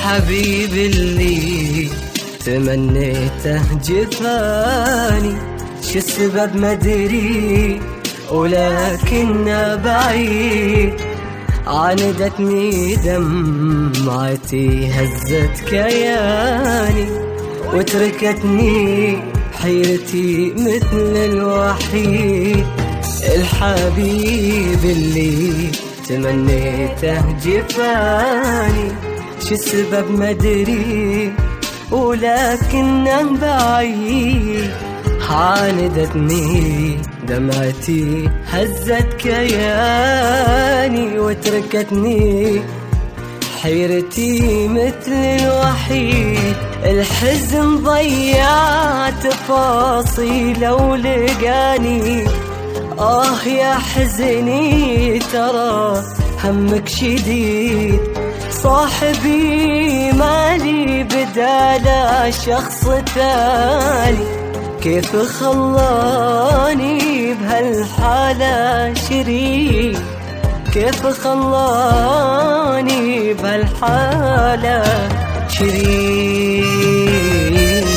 الحبيب اللي تمنيته جفاني، شو السبب مدري ولكنه بعيد. عاندتني دمعتي هزت كياني، وتركتني حيرتي مثل الوحيد. الحبيب اللي تمنيته جفاني، شو السبب مدري ولكنه بعيد. عاندتني دمعتي هزت كياني، وتركتني حيرتي مثل الوحيد. الحزن ضيع تفاصيله ولقاني، يا حزني ترى همك شديد. صاحبي مالي بداله شخص ثاني، كيف خلاني بهالحالة شريك، كيف خلاني بهالحالة شريك.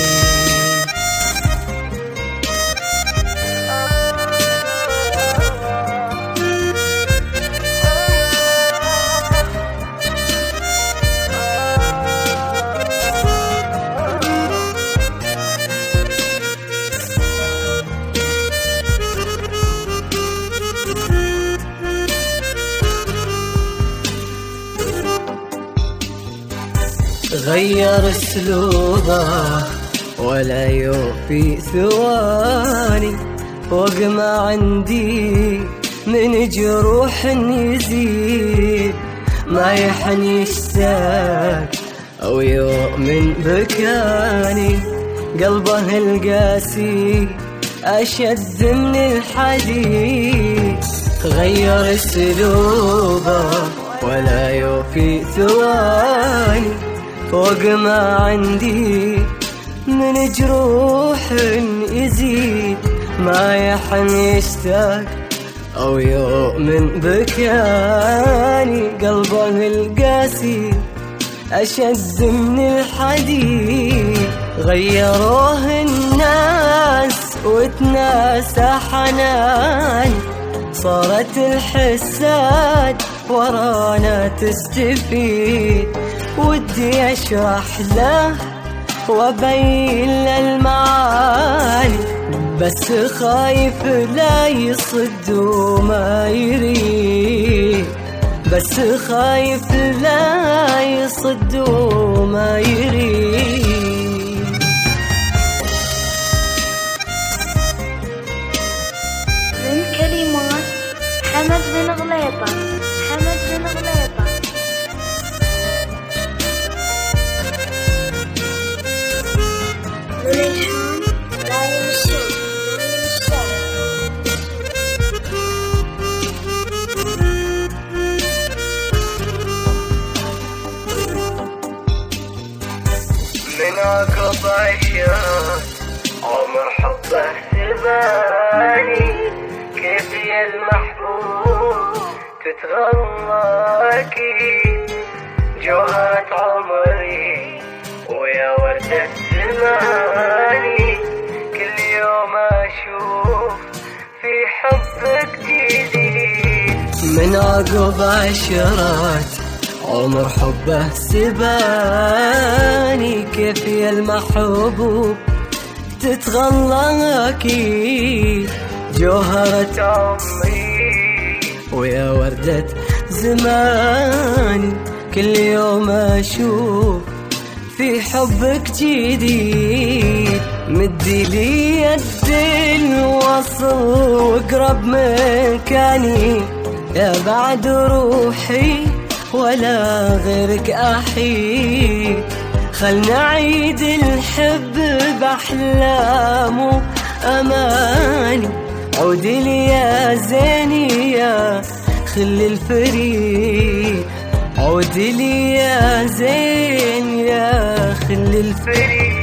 غير اسلوبه ولا يوفي ثواني، فوق ما عندي من جروح يزيد. ما يحن يشتاق او يؤمن بكاني، قلبه القاسي اشد من الحديد. غير اسلوبه ولا يوفي ثواني، فوق ما عندي من جروح يزيد. ما يحن يشتاق أو يؤمن بكاني، قلبه القاسي أشد من الحديد. غيروه الناس وتناسى حناني، صارت الحساد ورانا تستفيد. ودي أشرح له وأبين له المعاني، بس خايف لا يصد وما يريد، بس خايف لا يصد وما يريد. من كلمات حمد بن غليطة. حمد بن غليطة. وللحام رايم الشام. من عقب عشاق عمر حبه سباني، كيف يا المحبوب تتغلاكي. جوهرة عمري ويا وردة زماني، كل يوم أشوف في حبك جديد. من عقب عشرات عمر حبه سباني، كيف يا المحبوب تتغلاكي. جوهرة عمري ويا وردة زماني، كل يوم أشوف في حبك جديد. مدي لي يد الوصل واقرب مكاني، يا بعد روحي ولا غيرك أحيد. خلنا عيد الحب بأحلام وأماني، عودي لي يا زيني يا خل الفريد، عودي لي يا زين يا خل الفريد.